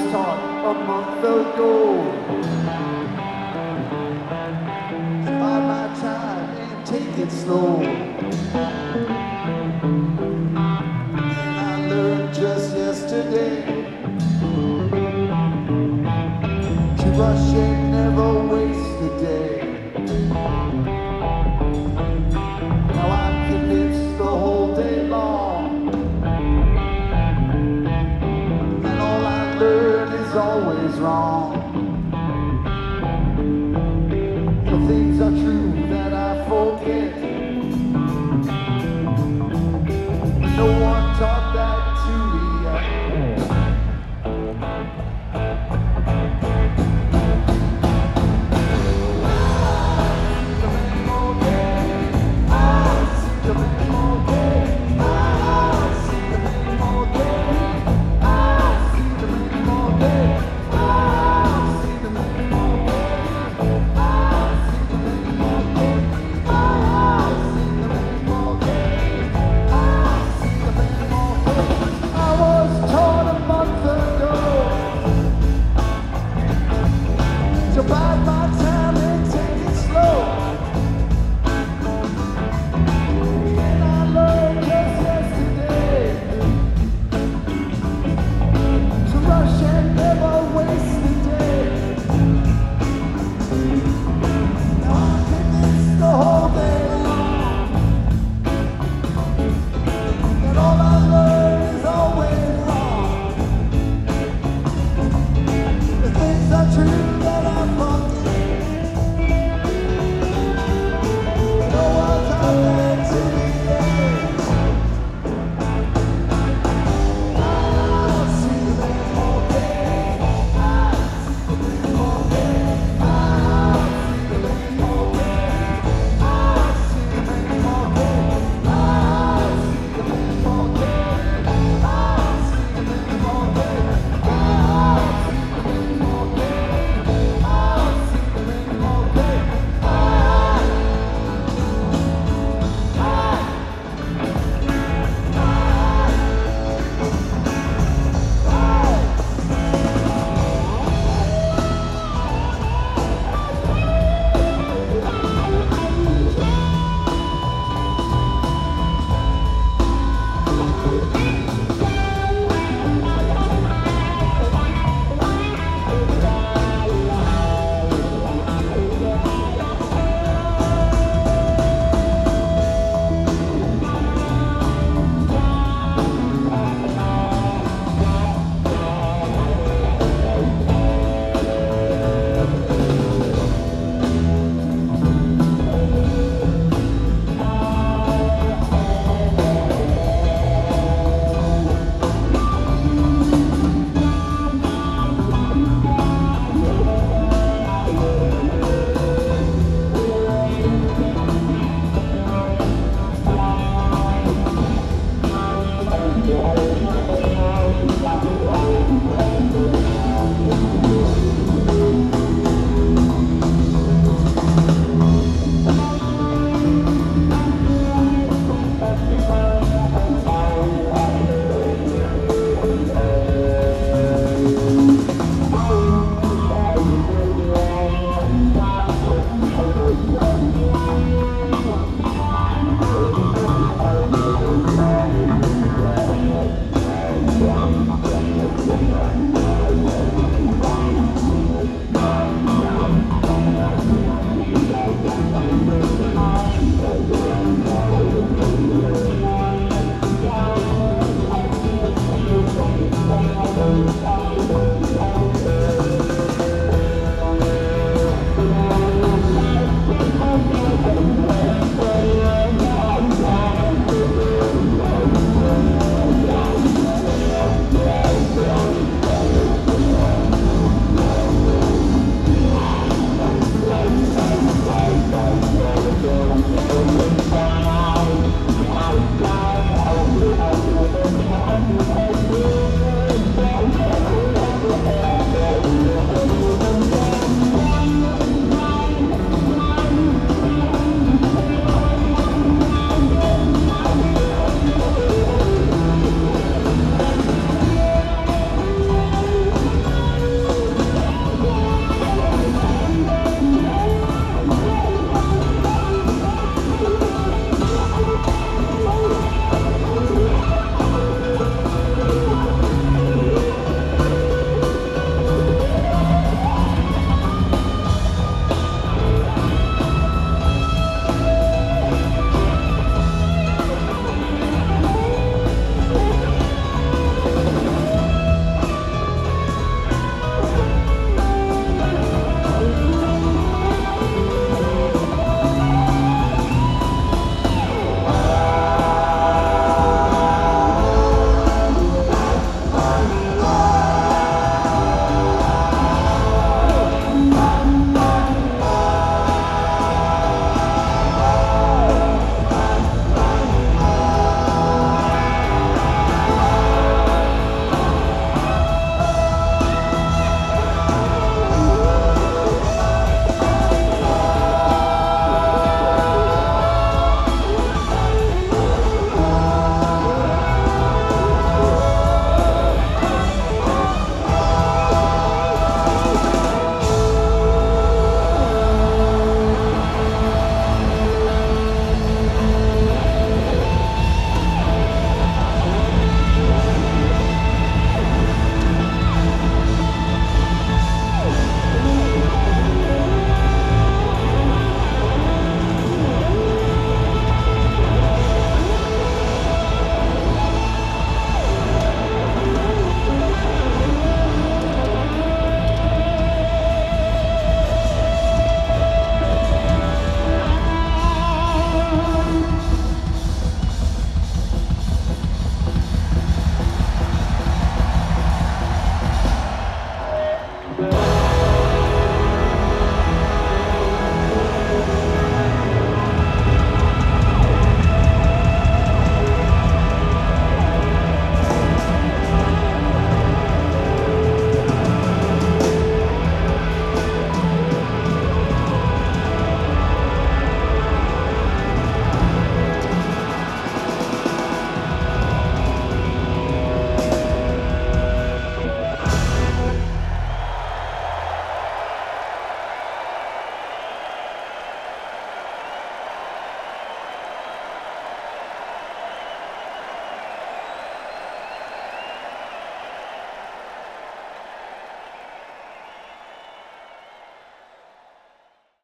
taught a month ago. Bide my time and take it slow. And I learned just yesterday to rush and never waste a day. Now I'm convinced the whole day long, and all I learn is always wrong. The things are true that I forget. No one taught that to me yet. Bide my time and take it slow. And I learned just yesterday to rush and never waste a day. Now I'm convinced the whole day long that all I learn is always wrong. The things are true that I